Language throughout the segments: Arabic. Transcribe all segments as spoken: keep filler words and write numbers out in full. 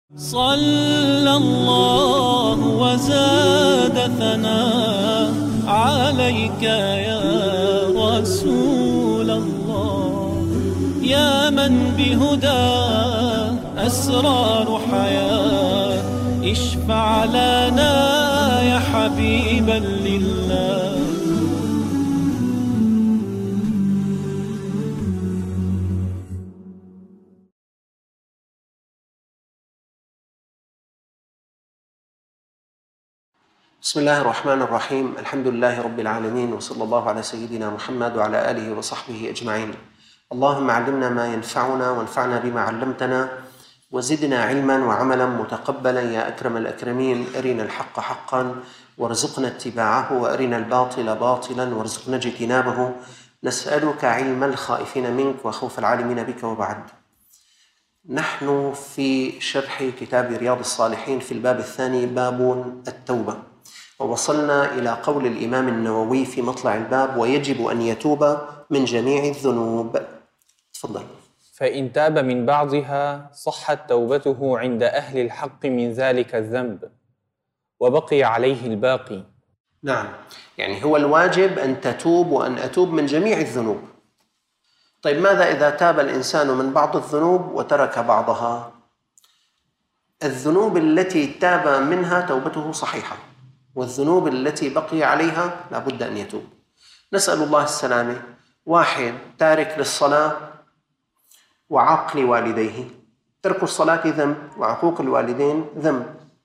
صلى الله وزاد ثناء عليك يا رسول الله، يا من بهدى أسرار حياة، اشفع لنا يا حبيبا لله. بسم الله الرحمن الرحيم. الحمد لله رب العالمين، وصلى الله على سيدنا محمد وعلى آله وصحبه أجمعين. اللهم علمنا ما ينفعنا وانفعنا بما علمتنا، وزدنا علما وعملا متقبلا يا أكرم الأكرمين. أرنا الحق حقا وارزقنا اتباعه، وأرنا الباطل باطلا وارزقنا اجتنابه. نسألك علم الخائفين منك وخوف العالمين بك. وبعد، نحن في شرح كتاب رياض الصالحين في الباب الثاني، باب التوبة، ووصلنا إلى قول الإمام النووي في مطلع الباب: ويجب أن يتوب من جميع الذنوب. تفضل. فإن تاب من بعضها صحت توبته عند أهل الحق من ذلك الذنب، وبقي عليه الباقي. نعم، يعني هو الواجب أن تتوب وأن أتوب من جميع الذنوب. طيب، ماذا إذا تاب الإنسان من بعض الذنوب وترك بعضها؟ الذنوب التي تاب منها توبته صحيحة، والذنوب التي بقي عليها لا بد أن يتوب. نسأل الله السلامة. واحد تارك للصلاة وعاق لوالديه، ترك الصلاة ذنب وعقوق الوالدين ذنب،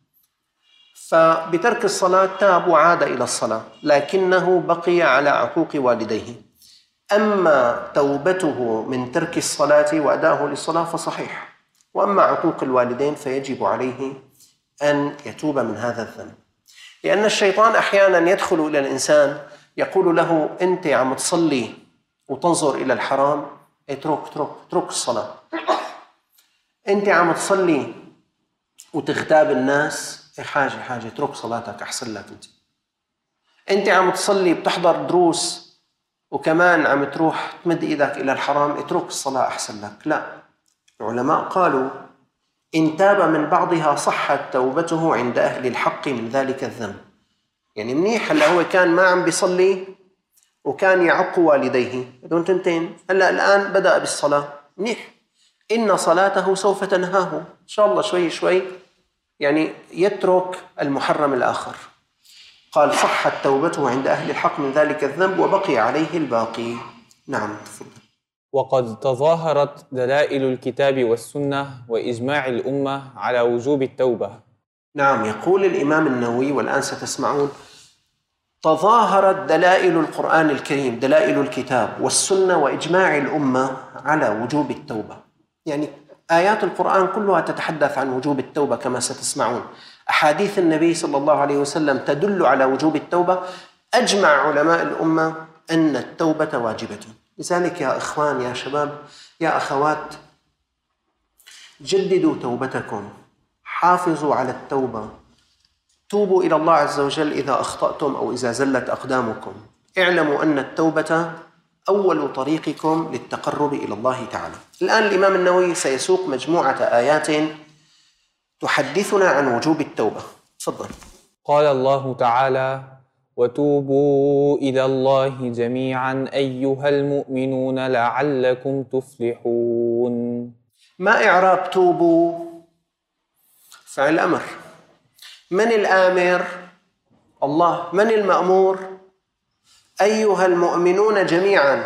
فبترك الصلاة تاب وعاد إلى الصلاة، لكنه بقي على عقوق والديه. أما توبته من ترك الصلاة وأداءه للصلاة فصحيح، وأما عقوق الوالدين فيجب عليه أن يتوب من هذا الذنب، لأن الشيطان أحيانا يدخل إلى الإنسان يقول له: أنت عم تصلي وتنظر إلى الحرام، اترك اترك اترك الصلاة. أنت عم تصلي وتغتاب الناس، حاجة حاجة اترك صلاتك أحسن لك. أنت أنت عم تصلي بتحضر دروس وكمان عم تروح تمد إيدك إلى الحرام، اترك الصلاة أحسن لك. لا، العلماء قالوا: إن تاب من بعضها صحت توبته عند أهل الحق من ذلك الذنب. يعني منيح، هلا هو كان ما عم بيصلي وكان يعق والديه، هذول تنتين، هلا الآن بدأ بالصلاة، منيح، إن صلاته سوف تنهاه إن شاء الله شوي شوي، يعني يترك المحرم الآخر. قال: صحت توبته عند أهل الحق من ذلك الذنب وبقي عليه الباقي. نعم، تفضل. وقد تظاهرت دلائل الكتاب والسنة وإجماع الأمة على وجوب التوبة. نعم، يقول الإمام النووي، والآن ستسمعون: تظاهرت دلائل القرآن الكريم، دلائل الكتاب والسنة وإجماع الأمة على وجوب التوبة. يعني آيات القرآن كلها تتحدث عن وجوب التوبة كما ستسمعون. أحاديث النبي صلى الله عليه وسلم تدل على وجوب التوبة. أجمع علماء الأمة أن التوبة واجبة. لذلك يا إخوان، يا شباب، يا أخوات، جددوا توبتكم، حافظوا على التوبة، توبوا إلى الله عز وجل إذا أخطأتم أو إذا زلت أقدامكم. اعلموا أن التوبة أول طريقكم للتقرب إلى الله تعالى. الآن الإمام النووي سيسوق مجموعة آيات تحدثنا عن وجوب التوبة. تفضل. قال الله تعالى: وتوبوا إلى الله جميعا أيها المؤمنون لعلكم تفلحون. ما إعراب توبوا؟ فعل أمر. من الآمر؟ الله. من المأمور؟ أيها المؤمنون جميعا.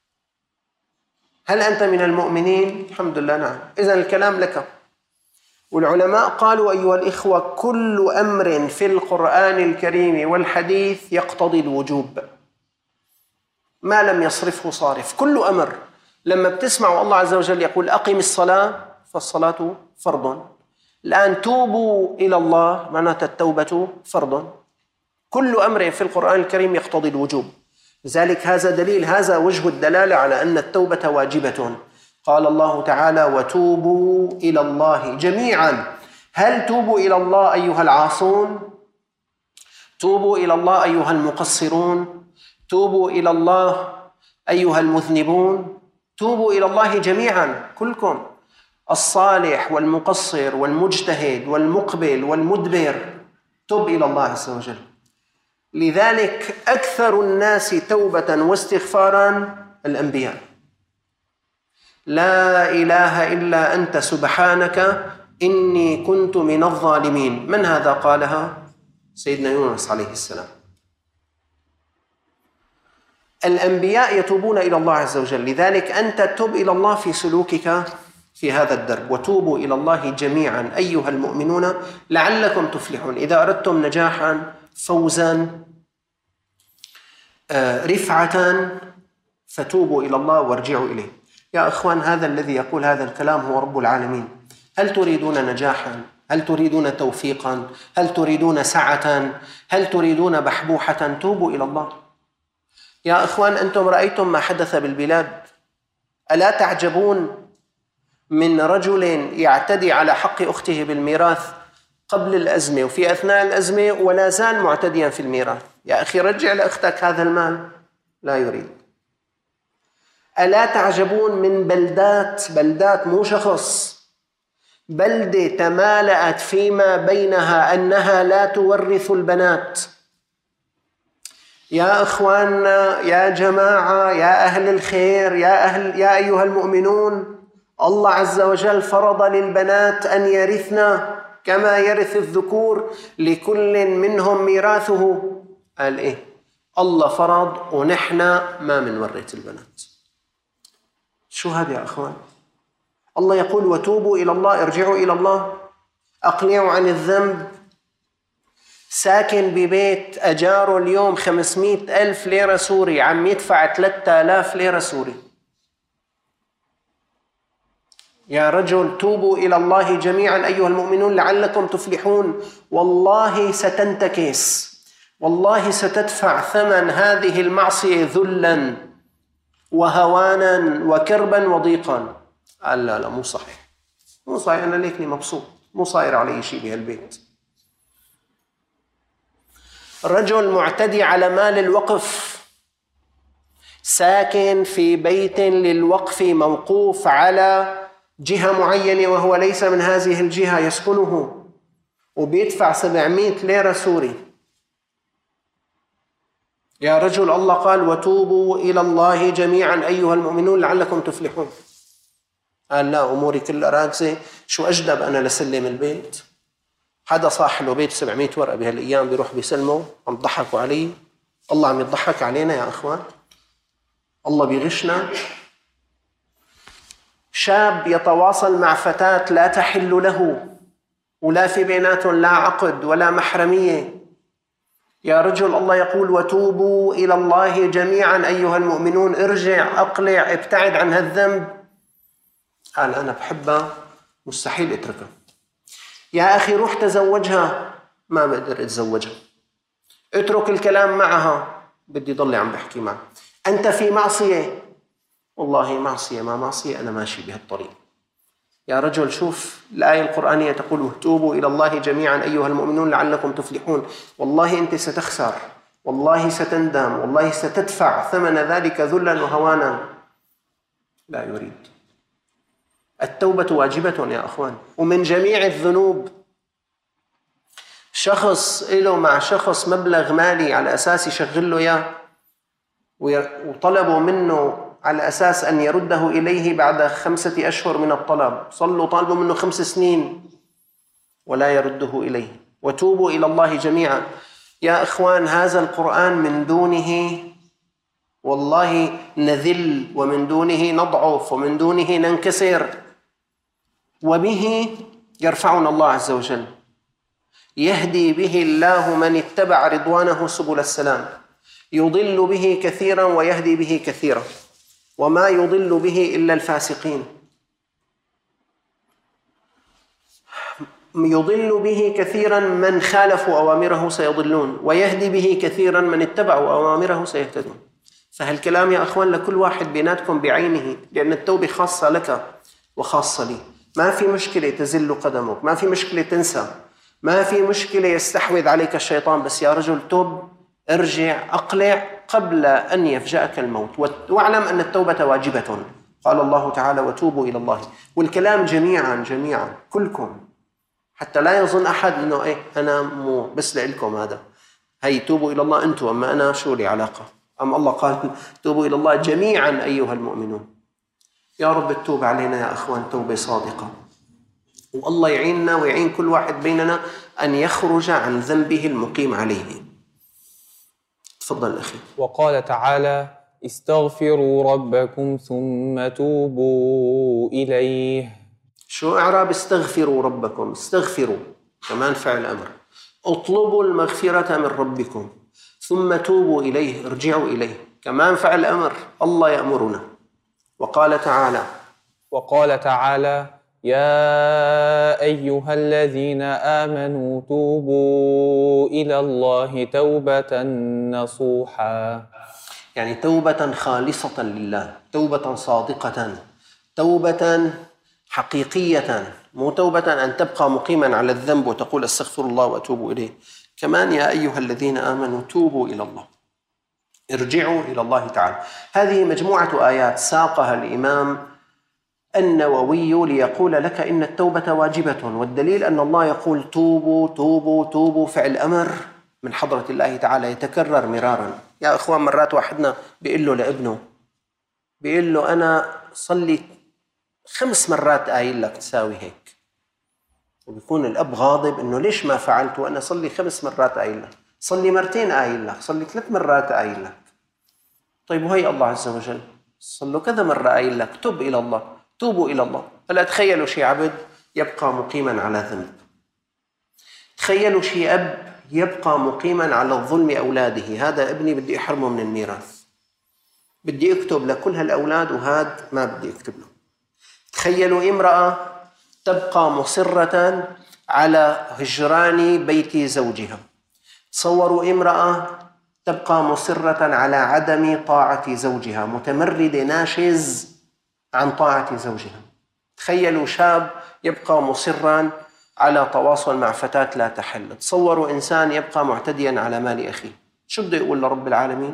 هل أنت من المؤمنين؟ الحمد لله، نعم. إذن الكلام لك. والعلماء قالوا: أيها الإخوة، كل أمر في القرآن الكريم والحديث يقتضي الوجوب، ما لم يصرفه صارف. كل أمر، لما بتسمعوا الله عز وجل يقول: أقم الصلاة، فالصلاة فرض. الآن توبوا إلى الله، معناتها التوبة فرض. كل أمر في القرآن الكريم يقتضي الوجوب. لذلك هذا دليل، هذا وجه الدلالة على أن التوبة واجبة. قال الله تعالى: وتوبوا إلى الله جميعا. هل توبوا إلى الله أيها العاصون؟ توبوا إلى الله أيها المقصرون؟ توبوا إلى الله أيها المذنبون؟ توبوا إلى الله جميعا كلكم. الصالح والمقصر والمجتهد والمقبل والمدبر، تب إلى الله عز وجل. لذلك أكثر الناس توبة واستغفارا الأنبياء. لا إله إلا أنت سبحانك إني كنت من الظالمين. من هذا قالها؟ سيدنا يونس عليه السلام. الأنبياء يتوبون إلى الله عز وجل. لذلك أنت تب إلى الله في سلوكك في هذا الدرب. وتوبوا إلى الله جميعا أيها المؤمنون لعلكم تفلحون. إذا أردتم نجاحا، فوزا، رفعة، فتوبوا إلى الله وارجعوا إليه. يا أخوان، هذا الذي يقول هذا الكلام هو رب العالمين. هل تريدون نجاحا؟ هل تريدون توفيقا؟ هل تريدون سعة؟ هل تريدون بحبوحة؟ توبوا إلى الله. يا أخوان، أنتم رأيتم ما حدث بالبلاد. ألا تعجبون من رجل يعتدي على حق أخته بالميراث قبل الأزمة وفي أثناء الأزمة ولا زال معتديا في الميراث؟ يا أخي، رجع لأختك هذا المال. لا يريد. ألا تعجبون من بلدات بلدات مو شخص، بلدة تمالأت فيما بينها أنها لا تورث البنات. يا أخواننا، يا جماعة، يا أهل الخير، يا أهل يا أيها المؤمنون، الله عز وجل فرض للبنات أن يرثن كما يرث الذكور، لكل منهم ميراثه. قال إيه؟ الله فرض ونحن ما منورث البنات. شو هذا يا أخوان؟ الله يقول وتوبوا إلى الله، ارجعوا إلى الله، أقلعوا عن الذنب. ساكن ببيت أجاره اليوم خمسمائة ألف ليرة سوري، عم يدفع ثلاثة آلاف ليرة سوري. يا رجل، توبوا إلى الله جميعا أيها المؤمنون لعلكم تفلحون. والله ستنتكس، والله ستدفع ثمن هذه المعصية ذلا وهوانا وكربا وضيقا. قال لا لا، مو صحيح، مو صحيح، أنا ليكني مبسوط، مو صاير علي شيء بهالبيت. رجل معتدي على مال الوقف، ساكن في بيت للوقف موقوف على جهة معينة وهو ليس من هذه الجهة يسكنه، وبيدفع سبعمائة ليرة سوري. يا رجل، الله قال وتوبوا إلى الله جميعا أيها المؤمنون لعلكم تفلحون. قال لا، أموري كلها راكزة، شو أجدب أنا لسلم البيت؟ حدا صاح له بيت سبعمائة ورقة بهالأيام بيروح بيسلمه، عم يضحكوا علي. الله عم يضحك علينا يا أخوان، الله بيغشنا. شاب يتواصل مع فتاة لا تحل له، ولا في بيناتهم لا عقد ولا محرمية. يا رجل، الله يقول وتوبوا إلى الله جميعا أيها المؤمنون، ارجع، أقلع، ابتعد عن هالذنب. قال أنا بحبها، مستحيل اتركها. يا أخي، روح تزوجها. ما بقدر أتزوجها. اترك الكلام معها، بدي ضل عم بحكي معها. أنت في معصية. والله معصية ما معصية، أنا ماشي بهالطريق. يا رجل، شوف الآية القرآنية تقول توبوا إلى الله جميعا أيها المؤمنون لعلكم تفلحون. والله أنت ستخسر، والله ستندم، والله ستدفع ثمن ذلك ذلا وهوانا. لا يريد. التوبة واجبة يا أخوان، ومن جميع الذنوب. شخص له مع شخص مبلغ مالي على أساس يشغل له إياه، وطلبوا منه على أساس أن يرده إليه بعد خمسة أشهر من الطلب. صلوا طالبوا منه خمس سنين ولا يرده إليه. وتوبوا إلى الله جميعا. يا أخوان، هذا القرآن من دونه والله نذل، ومن دونه نضعف، ومن دونه ننكسر، وبه يرفعنا الله عز وجل. يهدي به الله من اتبع رضوانه سبل السلام، يضل به كثيرا ويهدي به كثيرا، وما يضل به إلا الفاسقين. يضل به كثيرا من خالفوا أوامره سيضلون، ويهدي به كثيرا من اتبعوا أوامره سيهتدون. فهالكلام يا أخوان لكل واحد بيناتكم بعينه، لأن التوبة خاصة لك وخاصة لي. ما في مشكلة تزل قدمك، ما في مشكلة تنسى، ما في مشكلة يستحوذ عليك الشيطان، بس يا رجل توب، ارجع، أقلع قبل أن يفجأك الموت. واعلم أن التوبة واجبة. قال الله تعالى وتوبوا إلى الله، والكلام جميعا جميعا كلكم، حتى لا يظن أحد أنه إيه أنا مو بس لإلكم، هذا هي توبوا إلى الله أنتم، أما أنا شو لي علاقة؟ أما الله قال توبوا إلى الله جميعا أيها المؤمنون. يا رب التوب علينا يا أخوان توبة صادقة، والله يعيننا ويعين كل واحد بيننا أن يخرج عن ذنبه المقيم عليه. تفضل أخي. وقال تعالى استغفروا ربكم ثم توبوا إليه. شو إعراب استغفروا ربكم؟ استغفروا كمان فعل أمر، اطلبوا المغفرة من ربكم ثم توبوا إليه، ارجعوا إليه، كمان فعل أمر، الله يأمرنا. وقال تعالى وقال تعالى يا أيها الذين آمنوا توبوا إلى الله توبة نصوحا، يعني توبة خالصة لله، توبة صادقة، توبة حقيقية، مو توبة أن تبقى مقيما على الذنب وتقول استغفر الله وأتوب إليه. كمان يا أيها الذين آمنوا توبوا إلى الله، ارجعوا إلى الله تعالى. هذه مجموعة آيات ساقها الإمام النووي ليقول لك إن التوبة واجبة، والدليل أن الله يقول توبوا توبوا توبوا، فعل أمر من حضرة الله تعالى يتكرر مرارا. يا إخوان مرات واحدنا بيقول له لابنه، بيقول له أنا صلي خمس مرات قايل لك تساوي هيك، وبيكون الأب غاضب إنه ليش ما فعلت وأنا صلي خمس مرات قايل لك، صلي مرتين قايل لك، صلي ثلاث مرات قايل لك. طيب وهي الله عز وجل صلوا كذا مرة قايل لك تب إلى الله، توبوا إلى الله. هلا تخيلوا شي عبد يبقى مقيما على ذنب، تخيلوا شي أب يبقى مقيما على الظلم أولاده، هذا ابني بدي أحرمه من الميراث، بدي أكتب لكل هالأولاد وهاد ما بدي أكتب له. تخيلوا امرأة تبقى مصرة على هجران بيت زوجها، تصوروا امرأة تبقى مصرة على عدم طاعة زوجها، متمردة ناشز عن طاعة زوجها. تخيلوا شاب يبقى مصرا على تواصل مع فتاة لا تحل. تصوروا إنسان يبقى معتديا على مال أخيه، شو بده يقول لرب العالمين؟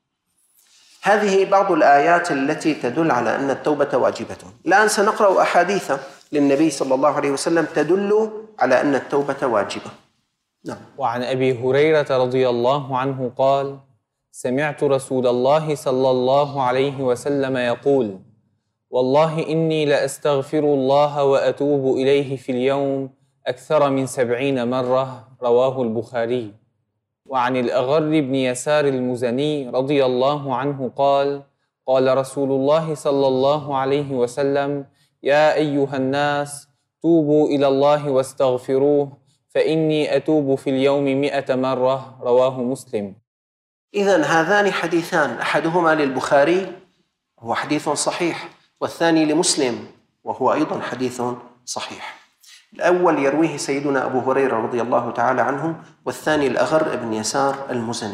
هذه بعض الآيات التي تدل على أن التوبة واجبة. الآن سنقرأ أحاديث للنبي صلى الله عليه وسلم تدل على أن التوبة واجبة. نعم. وعن أبي هريرة رضي الله عنه قال سمعت رسول الله صلى الله عليه وسلم يقول والله إني لأستغفر الله وأتوب إليه في اليوم أكثر من سبعين مرة، رواه البخاري. وعن الأغر بن يسار المزني رضي الله عنه قال قال رسول الله صلى الله عليه وسلم يا أيها الناس توبوا إلى الله واستغفروه فإني أتوب في اليوم مئة مرة، رواه مسلم. إذن هذان حديثان، أحدهما للبخاري وهو حديث صحيح، والثاني لمسلم وهو أيضا حديث صحيح. الأول يرويه سيدنا أبو هريرة رضي الله تعالى عنه، والثاني الأغر بن يسار المزني.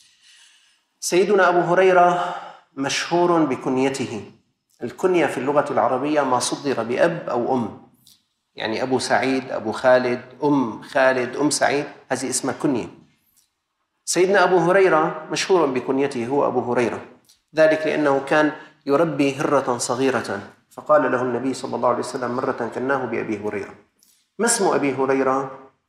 سيدنا أبو هريرة مشهور بكنيته، الكنية في اللغة العربية ما صدر بأب أو أم، يعني أبو سعيد، أبو خالد، أم خالد، أم سعيد، هذه اسمها كنية. سيدنا أبو هريرة مشهور بكنيته، هو أبو هريرة، ذلك لأنه كان يربي هرة صغيرة، فقال له النبي صلى الله عليه وسلم مرة كناه بأبي هريرة. ما اسم أبي هريرة؟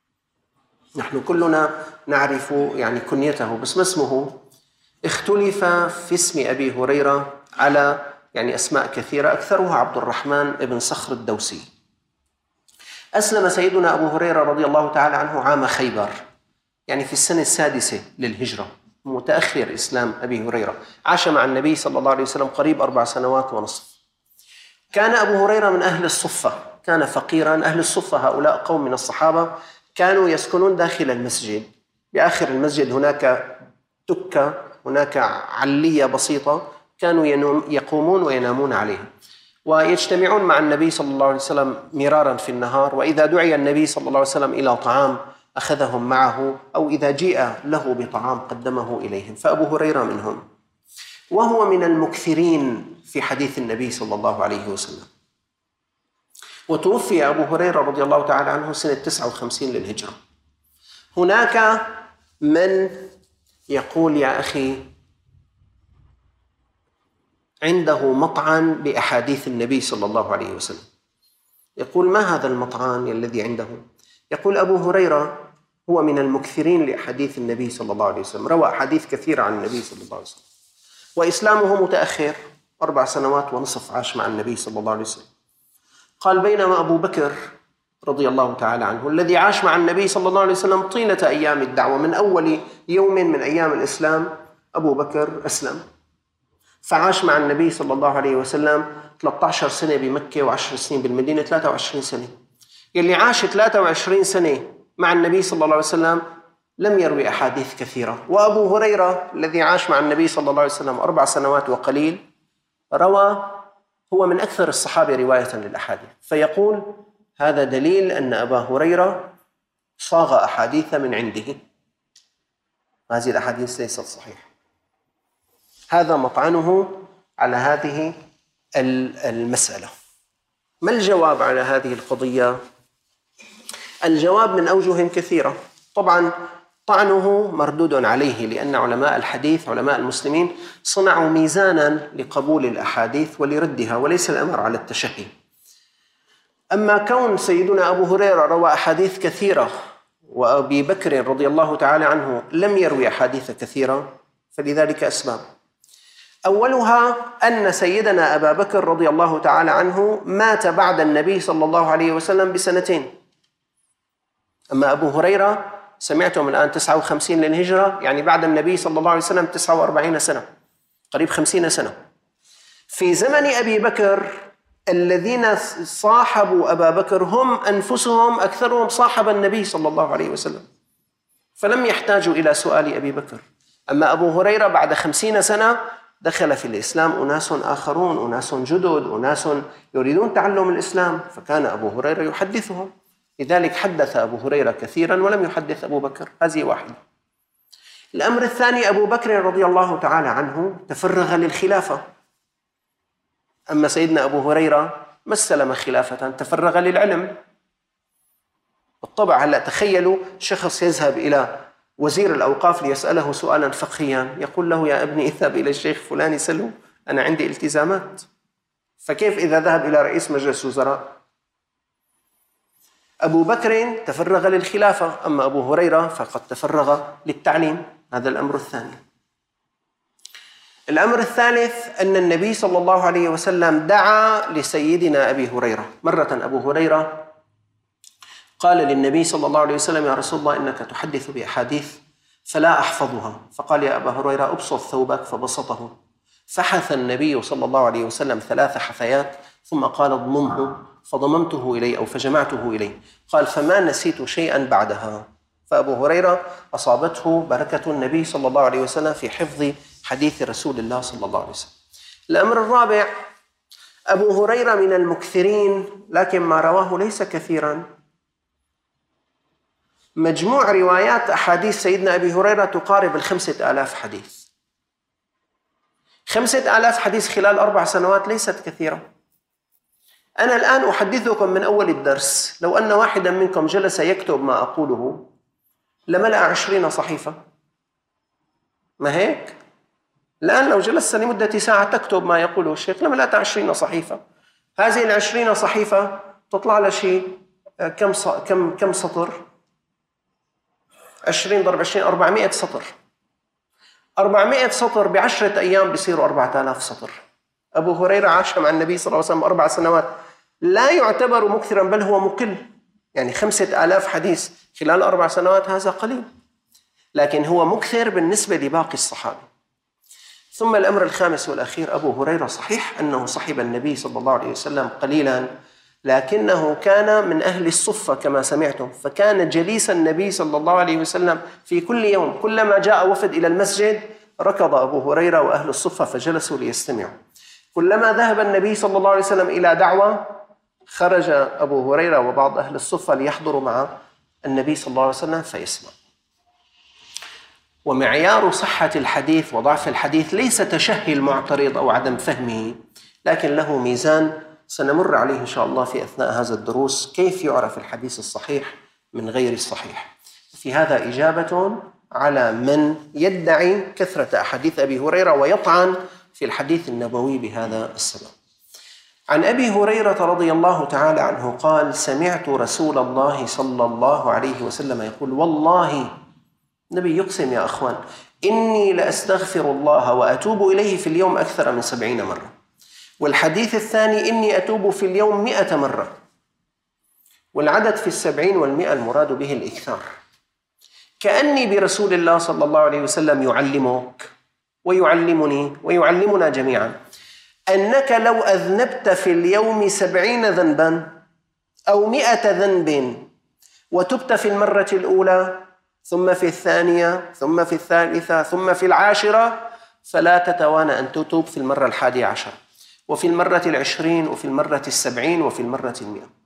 نحن كلنا نعرف يعني كنيته، بس ما اسمه؟ اختلف في اسم أبي هريرة على يعني أسماء كثيرة، أكثرها عبد الرحمن بن صخر الدوسي. أسلم سيدنا أبو هريرة رضي الله تعالى عنه عام خيبر، يعني في السنة السادسة للهجرة، متأخر إسلام أبي هريرة، عاش مع النبي صلى الله عليه وسلم قريب أربع سنوات ونصف. كان أبو هريرة من أهل الصفة، كان فقيرا. أهل الصفة هؤلاء قوم من الصحابة كانوا يسكنون داخل المسجد، بآخر المسجد هناك تكة، هناك علية بسيطة كانوا يقومون وينامون عليها، ويجتمعون مع النبي صلى الله عليه وسلم مرارا في النهار، وإذا دعي النبي صلى الله عليه وسلم إلى طعام أخذهم معه، أو إذا جيء له بطعام قدمه إليهم، فأبو هريرة منهم، وهو من المكثرين في حديث النبي صلى الله عليه وسلم. وتوفي أبو هريرة رضي الله تعالى عنه سنة تسعة وخمسين للهجرة. هناك من يقول يا أخي عنده مطعن بأحاديث النبي صلى الله عليه وسلم. يقول: ما هذا المطعن الذي عنده؟ يقول: أبو هريرة هو من المكثرين لأحاديث النبي صلى الله عليه وسلم، روى أحاديث كثيرة عن النبي صلى الله عليه وسلم، وإسلامه متأخر، أربع سنوات ونصف عاش مع النبي صلى الله عليه وسلم. قال: بينما أبو بكر رضي الله تعالى عنه الذي عاش مع النبي صلى الله عليه وسلم طيلة أيام الدعوة، من أول يوم من أيام الإسلام أبو بكر أسلم، فعاش مع النبي صلى الله عليه وسلم ثلاثة عشر سنة بمكة وعشر سنين بالمدينة، ثلاثة وعشرين سنة. يلي عاش ثلاثة وعشرين سنة مع النبي صلى الله عليه وسلم لم يروي أحاديث كثيرة. وأبو هريرة الذي عاش مع النبي صلى الله عليه وسلم أربع سنوات وقليل روى، هو من أكثر الصحابة رواية للأحاديث. فيقول: هذا دليل أن أبا هريرة صاغ أحاديث من عنده، هذه الأحاديث ليست صحيحة. هذا مطعنه على هذه المسألة. ما الجواب على هذه القضية؟ الجواب من أوجه كثيرة. طبعا طعنه مردود عليه، لأن علماء الحديث علماء المسلمين صنعوا ميزانا لقبول الأحاديث ولردها، وليس الأمر على التشهي. أما كون سيدنا أبو هريرة روى أحاديث كثيرة وأبي بكر رضي الله تعالى عنه لم يروي أحاديث كثيرة، فلذلك أسباب. أولها أن سيدنا أبا بكر رضي الله تعالى عنه مات بعد النبي صلى الله عليه وسلم بسنتين، أما أبو هريرة سمعتم الآن تسعة وخمسين للهجرة، يعني بعد النبي صلى الله عليه وسلم تسعة وأربعين سنة، قريب خمسين سنة. في زمن أبي بكر الذين صاحبوا أبا بكر هم أنفسهم أكثرهم صاحب النبي صلى الله عليه وسلم، فلم يحتاجوا إلى سؤال أبي بكر. أما أبو هريرة بعد خمسين سنة دخل في الإسلام أناس آخرون، أناس جدد، أناس يريدون تعلم الإسلام، فكان أبو هريرة يحدثهم، لذلك حدث أبو هريرة كثيرا ولم يحدث أبو بكر. هذه واحدة. الأمر الثاني: أبو بكر رضي الله تعالى عنه تفرغ للخلافة، أما سيدنا أبو هريرة ما استلم خلافة، تفرغ للعلم. بالطبع هلأ تخيلوا شخص يذهب إلى وزير الأوقاف ليسأله سؤالا فقهيا، يقول له: يا ابني اذهب إلى الشيخ فلان سله، أنا عندي التزامات. فكيف إذا ذهب إلى رئيس مجلس وزراء؟ أبو بكر تفرغ للخلافة، أما أبو هريرة فقد تفرغ للتعليم. هذا الأمر الثاني. الأمر الثالث أن النبي صلى الله عليه وسلم دعا لسيدنا أبي هريرة. مرة أبو هريرة قال للنبي صلى الله عليه وسلم: يا رسول الله إنك تحدث بأحاديث فلا أحفظها. فقال: يا أبا هريرة أبسط ثوبك، فبسطه، فحث النبي صلى الله عليه وسلم ثلاث حثيات، ثم قال: اضممه، فضممته إليه أو فجمعته إليه. قال: فما نسيت شيئا بعدها. فأبو هريرة أصابته بركة النبي صلى الله عليه وسلم في حفظ حديث رسول الله صلى الله عليه وسلم. الأمر الرابع: أبو هريرة من المكثرين، لكن ما رواه ليس كثيرا. مجموع روايات أحاديث سيدنا أبي هريرة تقارب الخمسة آلاف حديث. خمسة آلاف حديث خلال أربع سنوات ليست كثيرة. أنا الآن أحدثكم من أول الدرس، لو أن واحدا منكم جلس يكتب ما أقوله لملأ عشرين صحيفة، ما هيك؟ الآن لو جلست لمدة ساعة تكتب ما يقوله الشيخ لملأت عشرين صحيفة. هذه العشرين صحيفة تطلع لها شيء كم كم كم سطر؟ عشرين ضرب عشرين أربعمائة سطر. أربعمائة سطر بعشرة أيام بيصيروا أربعة آلاف سطر. أبو هريرة عاش مع النبي صلى الله عليه وسلم أربع سنوات، لا يعتبر مكثرا بل هو مقل، يعني خمسة آلاف حديث خلال أربع سنوات هذا قليل، لكن هو مكثر بالنسبة لباقي الصحابة. ثم الأمر الخامس والأخير: أبو هريرة صحيح أنه صحب النبي صلى الله عليه وسلم قليلا، لكنه كان من أهل الصفة كما سمعتم، فكان جليس النبي صلى الله عليه وسلم في كل يوم، كلما جاء وفد إلى المسجد ركض أبو هريرة وأهل الصفة فجلسوا ليستمعوا. كلما ذهب النبي صلى الله عليه وسلم إلى دعوة خرج أبو هريرة وبعض أهل الصفة ليحضروا مع النبي صلى الله عليه وسلم فيسمع. ومعيار صحة الحديث وضعف الحديث ليس تشهي المعترض أو عدم فهمه، لكن له ميزان سنمر عليه إن شاء الله في أثناء هذا الدروس، كيف يعرف الحديث الصحيح من غير الصحيح. في هذا إجابة على من يدعي كثرة أحاديث أبي هريرة ويطعن في الحديث النبوي بهذا السبب. عن أبي هريرة رضي الله تعالى عنه قال: سمعت رسول الله صلى الله عليه وسلم يقول: والله، النبي يقسم يا أخوان، إني لأستغفر الله وأتوب إليه في اليوم أكثر من سبعين مرة. والحديث الثاني: إني أتوب في اليوم مئة مرة. والعدد في السبعين والمئة المراد به الإكثار. كأني برسول الله صلى الله عليه وسلم يعلمك ويعلمني ويعلمنا جميعا أنك لو أذنبت في اليوم سبعين ذنبا أو مئة ذنب وتبت في المرة الأولى ثم في الثانية ثم في الثالثة ثم في العاشرة، فلا تتوانى أن تتوب في المرة الحادية عشر وفي المرة العشرين وفي المرة السبعين وفي المرة المئة.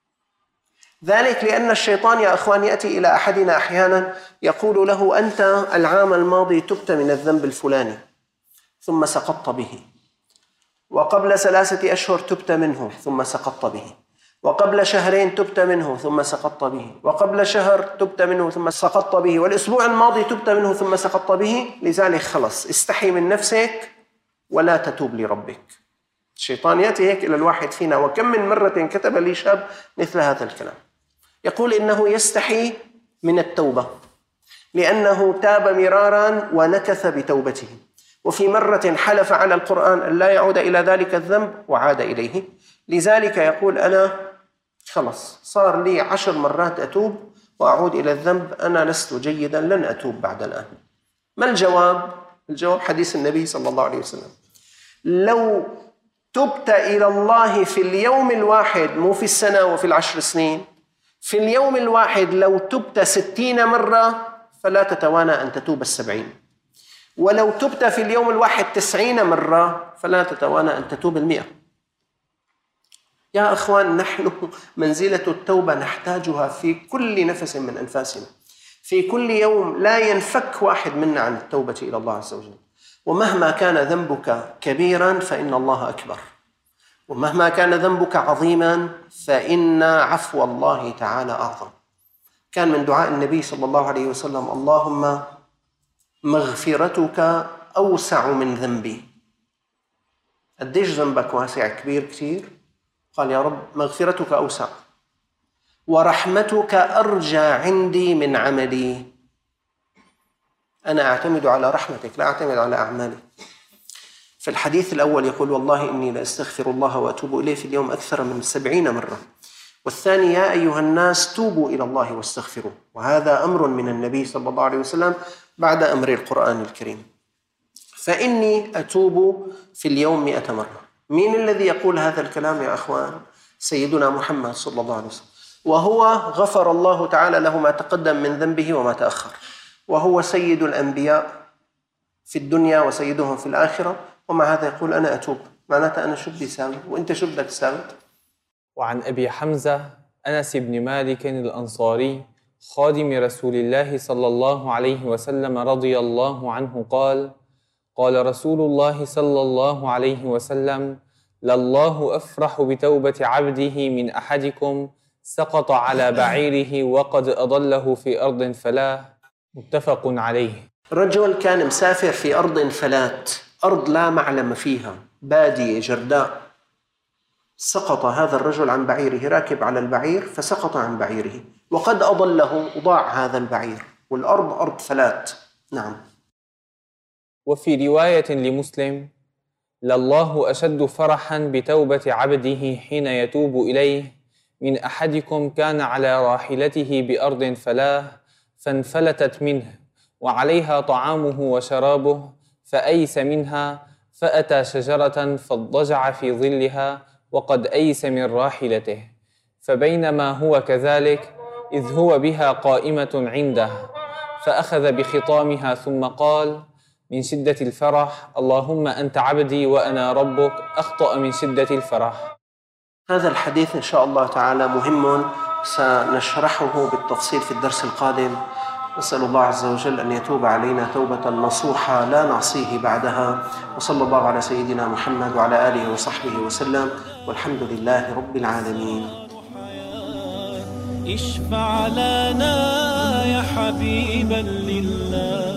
ذلك لأن الشيطان يا أخوان يأتي إلى أحدنا أحيانا يقول له: أنت العام الماضي تبت من الذنب الفلاني ثم سقطت به، وقبل ثلاثة أشهر تبت منه ثم سقطت به، وقبل شهرين تبت منه ثم سقطت به، وقبل شهر تبت منه ثم سقطت به، والأسبوع الماضي تبت منه ثم سقطت به. لذلك خلص، استحي من نفسك ولا تتوب لربك. الشيطان يأتي هيك إلى الواحد فينا. وكم من مرة كتب لي شاب مثل هذا الكلام، يقول إنه يستحي من التوبة لأنه تاب مرارا ونكث بتوبته، وفي مرة حلف على القرآن أن لا يعود إلى ذلك الذنب وعاد إليه. لذلك يقول: أنا خلص صار لي عشر مرات أتوب وأعود إلى الذنب، أنا لست جيدا، لن أتوب بعد الآن. ما الجواب؟ الجواب حديث النبي صلى الله عليه وسلم: لو تبت إلى الله في اليوم الواحد، مو في السنة وفي العشر سنين، في اليوم الواحد لو تبت ستين مرة فلا تتوانى أن تتوب السبعين، ولو تبت في اليوم الواحد تسعين مرة فلا تتوانى أن تتوب المئة. يا أخوان، نحن منزلة التوبة نحتاجها في كل نفس من أنفاسنا، في كل يوم لا ينفك واحد منا عن التوبة إلى الله عز وجل. ومهما كان ذنبك كبيرا فإن الله أكبر، ومهما كان ذنبك عظيما فإن عفو الله تعالى أعظم. كان من دعاء النبي صلى الله عليه وسلم: اللهم مغفرتك أوسع من ذنبي. قديش ذنبك واسع كبير كتير؟ قال: يا رب مغفرتك أوسع، ورحمتك أرجى عندي من عملي. أنا أعتمد على رحمتك لا أعتمد على أعمالي. في الحديث الأول يقول: والله إني لأستغفر الله وأتوب إليه في اليوم أكثر من سبعين مرة. والثاني: يا أيها الناس توبوا إلى الله واستغفروا. وهذا أمر من النبي صلى الله عليه وسلم بعد أمر القرآن الكريم. فإني أتوب في اليوم مئة مرة. مين الذي يقول هذا الكلام يا أخوان؟ سيدنا محمد صلى الله عليه وسلم، وهو غفر الله تعالى له ما تقدم من ذنبه وما تأخر، وهو سيد الأنبياء في الدنيا وسيدهم في الآخرة، ومع هذا يقول: أنا أتوب. معناتها أنا شو بدي ساوي وأنت شو بدك تساوي؟ وعن أبي حمزة أنس بن مالك الأنصاري خادم رسول الله صلى الله عليه وسلم رضي الله عنه قال: قال رسول الله صلى الله عليه وسلم: لله أفرح بتوبة عبده من أحدكم سقط على بعيره وقد أضله في أرض فلاة. متفق عليه. رجل كان مسافر في أرض فلات، أرض لا معلم فيها، بادية جرداء. سقط هذا الرجل عن بعيره، راكب على البعير فسقط عن بعيره وقد أضله، ضاع هذا البعير، والأرض أرض فلات. نعم. وفي رواية لمسلم: لله أشد فرحا بتوبة عبده حين يتوب إليه من أحدكم كان على راحلته بأرض فلاة فانفلتت منه وعليها طعامه وشرابه فأيس منها فأتى شجرة فاضطجع في ظلها وقد أيس من راحلته، فبينما هو كذلك إذ هو بها قائمة عنده فأخذ بخطامها ثم قال من شدة الفرح: اللهم أنت عبدي وأنا ربك، أخطأ من شدة الفرح. هذا الحديث إن شاء الله تعالى مهم، سنشرحه بالتفصيل في الدرس القادم. نسأل الله عز وجل أن يتوب علينا توبة نصوحة لا نعصيه بعدها. وصلى الله على سيدنا محمد وعلى آله وصحبه وسلم، والحمد لله رب العالمين. اشفع لنا يا حبيبا لله.